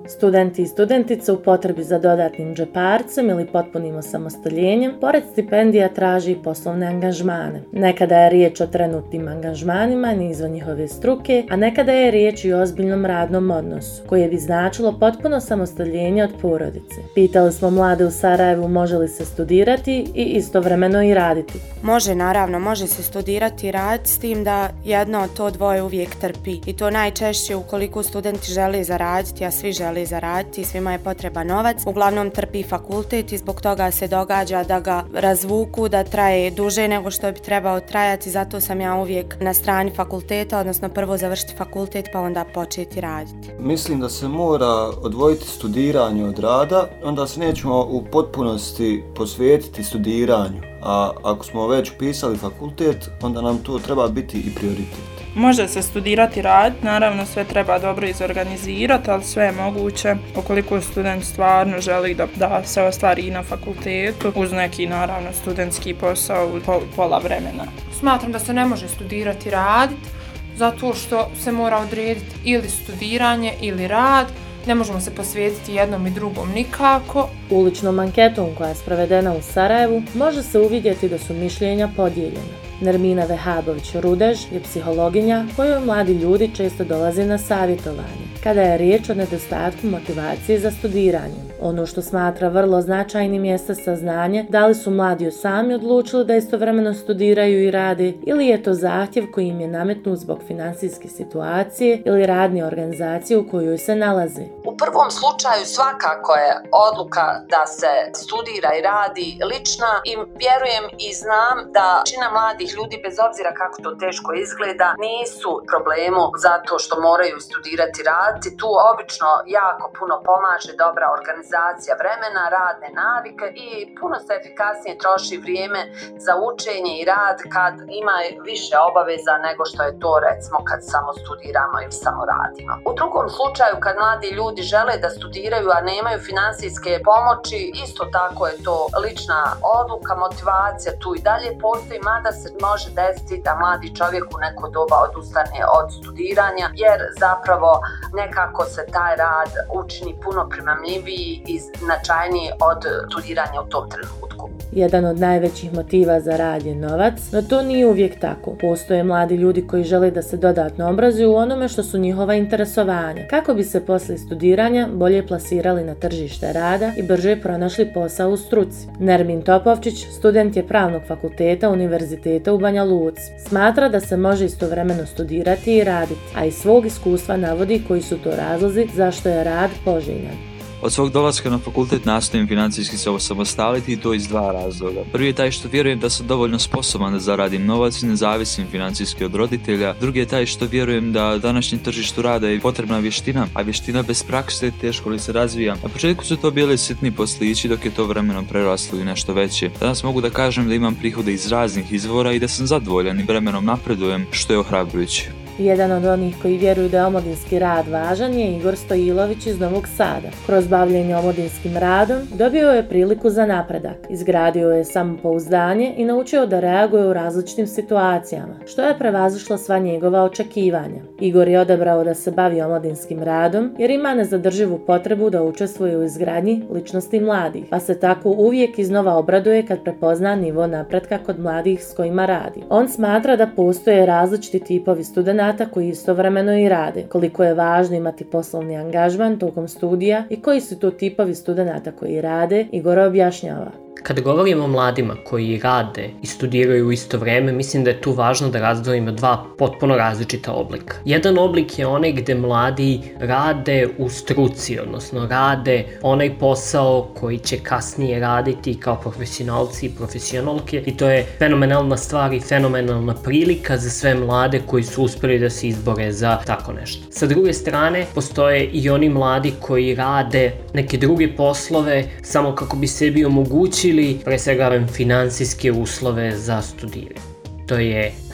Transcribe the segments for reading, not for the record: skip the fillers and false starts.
Studenti i studentice u potrebi za dodatnim džeparcem ili potpunim osamostaljenjem, pored stipendija traži i poslovne angažmane. Nekada je riječ o trenutnim angažmanima ni izvan njihove struke, a nekada je riječ i o ozbiljnom radnom odnosu, koje bi značilo potpuno samostaljenje od porodice. Pitali smo mlade u Sarajevu može li se studirati i istovremeno i raditi. Može, naravno, može se studirati i raditi, s tim da jedno od to dvoje uvijek trpi. I to najčešće ukoliko studenti žele zaraditi, a svi žele zaraditi, svima je potreban novac. Uglavnom trpi fakultet i zbog toga se događa da ga razvuku, da traje duže nego što bi trebao trajati. Zato sam ja uvijek na strani fakulteta, odnosno prvo završiti fakultet pa onda početi raditi. Mislim da se mora odvojiti studiranje od rada, onda se nećemo u potpunosti posvetiti studiranju. A ako smo već upisali fakultet, onda nam to treba biti i prioritet. Može se studirati rad, naravno sve treba dobro izorganizirati, ali sve je moguće ukoliko student stvarno želi da se ostvari i na fakultetu uz neki naravno studentski posao u pola vremena. Smatram da se ne može studirati raditi zato što se mora odrediti ili studiranje ili rad. Ne možemo se posvetiti jednom i drugom nikako. Uličnom anketom koja je sprovedena u Sarajevu može se uvidjeti da su mišljenja podijeljena. Nermina Vehabović-Rudež je psihologinja kojoj mladi ljudi često dolaze na savjetovanje kada je riječ o nedostatku motivacije za studiranje. Ono što smatra vrlo značajnim jeste saznanje da li su mladi sami odlučili da istovremeno studiraju i rade ili je to zahtjev koji im je nametnut zbog financijske situacije ili radne organizacije u kojoj se nalaze. U prvom slučaju svakako je odluka da se studira i radi lična i vjerujem i znam da većina mladih ljudi, bez obzira kako to teško izgleda, nisu problemu zato što moraju studirati i raditi. Tu obično jako puno pomaže dobra organizacija vremena, radne navike i puno se efikasnije troši vrijeme za učenje i rad kad ima više obaveza nego što je to recimo kad samo studiramo ili samo radimo. U drugom slučaju kad mladi ljudi žele da studiraju, a nemaju financijske pomoći, isto tako je to lična odluka, motivacija tu i dalje postoji, mada se može desiti da mladi čovjek u neko doba odustane od studiranja, jer zapravo nekako se taj rad učini puno primamljiviji i značajniji od studiranja u tom trenutku. Jedan od najvećih motiva za rad je novac, no to nije uvijek tako. Postoje mladi ljudi koji žele da se dodatno obrazuju u onome što su njihova interesovanja, kako bi se poslije studiranja bolje plasirali na tržište rada i brže pronašli posao u struci. Nermin Topovčić, student je Pravnog fakulteta Univerziteta u Banja Luci. Smatra da se može istovremeno studirati i raditi, a iz svog iskustva navodi koji su to razlozi zašto je rad poželjan. Od svog dolaska na fakultet nastojim financijski se osamostaliti i to iz dva razloga. Prvi je taj što vjerujem da sam dovoljno sposoban da zaradim novac i ne zavisim financijski od roditelja. Drugi je taj što vjerujem da današnjem tržištu rada je potrebna vještina, a vještina bez prakse teško li se razvija. Na početku su to bili sitni poslići dok je to vremenom preraslo i nešto veće. Danas mogu da kažem da imam prihode iz raznih izvora i da sam zadovoljan i vremenom napredujem, što je ohrabrujuće. Jedan od onih koji vjeruju da je omladinski rad važan je Igor Stojilović iz Novog Sada. Kroz bavljenje omladinskim radom dobio je priliku za napredak, izgradio je samopouzdanje i naučio da reaguje u različitim situacijama, što je prevazišlo sva njegova očekivanja. Igor je odabrao da se bavi omladinskim radom jer ima nezadrživu potrebu da učestvuje u izgradnji ličnosti mladih, pa se tako uvijek iznova obraduje kad prepozna nivo napretka kod mladih s kojima radi. On smatra da postoje različiti tipovi studenata koji istovremeno i rade, koliko je važno imati poslovni angažman tokom studija i koji su to tipovi studenata koji rade, Igor objašnjava. Kada govorimo o mladima koji rade i studiraju u isto vrijeme, mislim da je tu važno da razdvojimo dva potpuno različita oblika. Jedan oblik je onaj gdje mladi rade u struci, odnosno rade onaj posao koji će kasnije raditi kao profesionalci i profesionalke i to je fenomenalna stvar i fenomenalna prilika za sve mlade koji su uspjeli da se izbore za tako nešto. Sa druge strane, postoje i oni mladi koji rade neke druge poslove samo kako bi sebi omogućili pre svega financijske uslove za studiranje. To je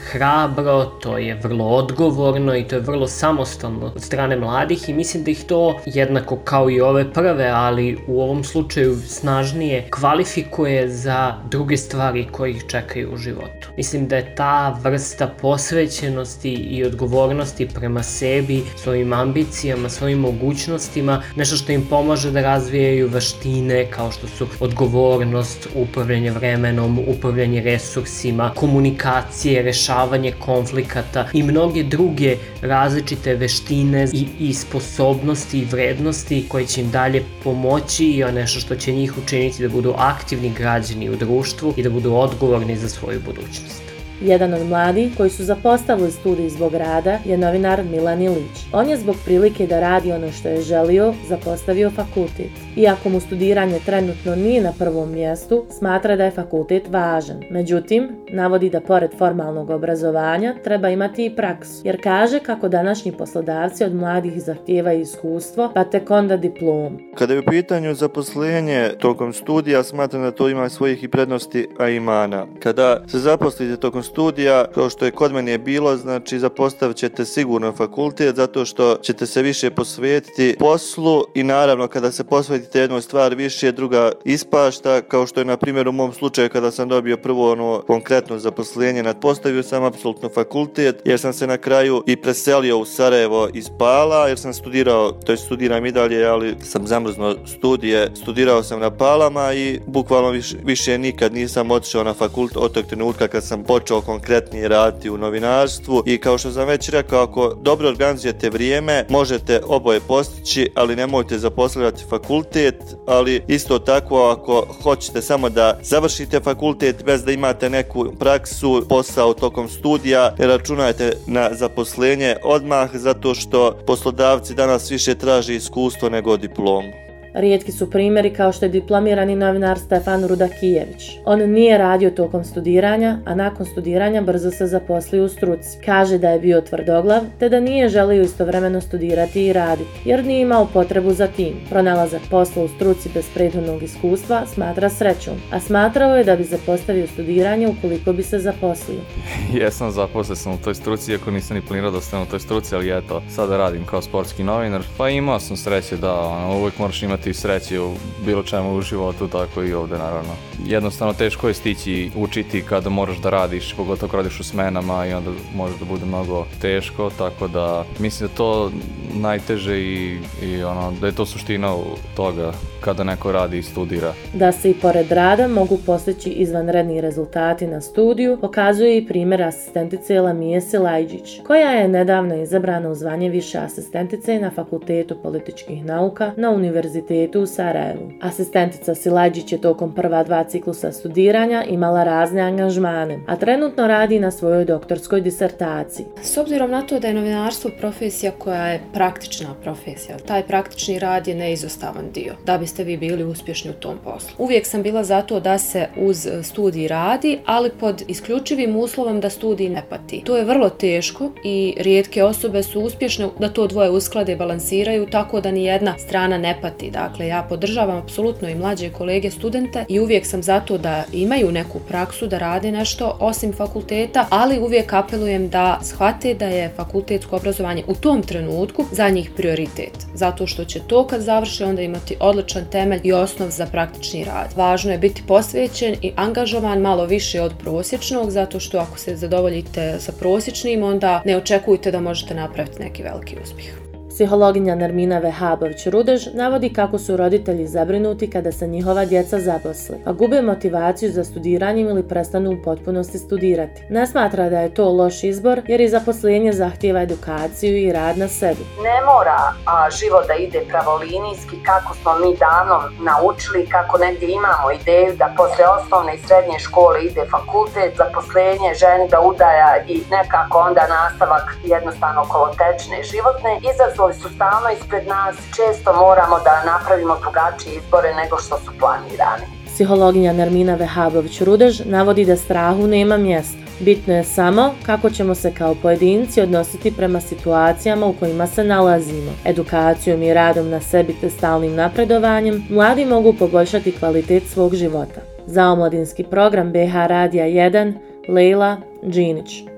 hrabro, to je vrlo odgovorno i to je vrlo samostalno od strane mladih i mislim da ih to jednako kao i ove prve, ali u ovom slučaju snažnije kvalifikuje za druge stvari koje ih čekaju u životu. Mislim da je ta vrsta posvećenosti i odgovornosti prema sebi, svojim ambicijama, svojim mogućnostima, nešto što im pomaže da razvijaju veštine kao što su odgovornost, upravljanje vremenom, upravljanje resursima, komunikacije, rešavanje konflikata i mnoge druge različite veštine i sposobnosti i vrednosti koje će im dalje pomoći i nešto što će njih učiniti da budu aktivni građani u društvu i da budu odgovorni za svoju budućnost. Jedan od mladih koji su zapostavili studij zbog rada je novinar Milan Ilić. On je zbog prilike da radi ono što je želio zapostavio fakultet. Iako mu studiranje trenutno nije na prvom mjestu, smatra da je fakultet važan. Međutim, navodi da pored formalnog obrazovanja treba imati i praksu, jer kaže kako današnji poslodavci od mladih zahtijevaju iskustvo, pa tek onda diplomu. Kada je u pitanju zaposlenje tokom studija, smatram da to ima svojih i prednosti, a i mana. Kada se zaposlite tokom studija, kao što je kod mene bilo, znači zapostavit ćete sigurno fakultet zato što ćete se više posvetiti poslu i naravno kada se posvetite jednoj stvari više, druga ispašta, kao što je na primjer u mom slučaju kada sam dobio prvo konkretno zaposlenje, nadpostavio sam apsolutno fakultet jer sam se na kraju i preselio u Sarajevo iz Pala jer sam studiram i dalje, ali sam zamrznuo studije, studirao sam na Palama i bukvalno više nikad nisam otišao na fakultet od tog trenutka kad sam počeo konkretnije raditi u novinarstvu i kao što sam već rekao, ako dobro organizujete vrijeme, možete oboje postići, ali nemojte zaposliti fakultet, ali isto tako ako hoćete samo da završite fakultet bez da imate neku praksu, posao tokom studija, ne računajte na zaposlenje odmah zato što poslodavci danas više traže iskustvo nego diplomu. Rijetki su primjeri kao što je diplomirani novinar Stefan Rudakijević. On nije radio tokom studiranja, a nakon studiranja brzo se zaposlio u struci. Kaže da je bio tvrdoglav, te da nije želio istovremeno studirati i raditi, jer nije imao potrebu za tim. Pronalazak posla u struci bez prethodnog iskustva smatra srećom, a smatrao je da bi zapostavio studiranje ukoliko bi se zaposlio. Jesam, zaposlio sam u toj struci, iako nisam ni planirao da ostanem u toj struci, ali eto, sada radim kao sportski novinar. Pa imao sam sreće da uvijek moraš imati sreće u bilo čemu u životu, tako i ovdje naravno. Jednostavno teško je stići učiti kada moraš da radiš, pogotovo kada radiš u smenama i onda može da bude mnogo teško, tako da mislim da to najteže i da je to suština toga kada neko radi i studira. Da se i pored rada mogu postići izvanredni rezultati na studiju, pokazuje i primjer asistentice Lamije Silajđić, koja je nedavno izabrana u zvanje više asistentice na Fakultetu političkih nauka na Univerzitetu u Sarajevu. Asistentica Silajđić je tokom prva 2 ciklusa studiranja imala razne angažmane, a trenutno radi na svojoj doktorskoj disertaciji. S obzirom na to da je novinarstvo profesija koja je praktična profesija, taj praktični rad je neizostavan dio da biste vi bili uspješni u tom poslu. Uvijek sam bila za to da se uz studij radi, ali pod isključivim uslovom da studij ne pati. To je vrlo teško i rijetke osobe su uspješne da to dvoje usklade i balansiraju tako da ni jedna strana ne pati. Dakle, ja podržavam apsolutno i mlađe kolege studente i uvijek sam za to da imaju neku praksu, da rade nešto osim fakulteta, ali uvijek apelujem da shvate da je fakultetsko obrazovanje u tom trenutku za njih prioritet. Zato što će to kad završe onda imati odličan temelj i osnov za praktični rad. Važno je biti posvećen i angažovan malo više od prosječnog, zato što ako se zadovoljite sa prosječnim, onda ne očekujte da možete napraviti neki veliki uspjeh. Psihologinja Nermina Vehabović-Rudež navodi kako su roditelji zabrinuti kada se njihova djeca zaposle, a gube motivaciju za studiranjem ili prestanu u potpunosti studirati. Ne smatra da je to loš izbor jer i zaposlenje zahtijeva edukaciju i rad na sebi. Ne mora život da ide pravolinijski kako smo mi davno naučili, kako negdje imamo ideju da posle osnovne i srednje škole ide fakultet, zaposlenje, ženidba, udaja i nekako onda nastavak jednostavno kolotečne životne. Izazovi su stalno ispred nas, često moramo da napravimo drugačije izbore nego što su planirani. Psihologinja Nermina Vehabović-Rudež navodi da strahu nema mjesta. Bitno je samo kako ćemo se kao pojedinci odnositi prema situacijama u kojima se nalazimo. Edukacijom i radom na sebi te stalnim napredovanjem mladi mogu poboljšati kvalitet svog života. Za omladinski program BH Radija 1, Lejla Đinić.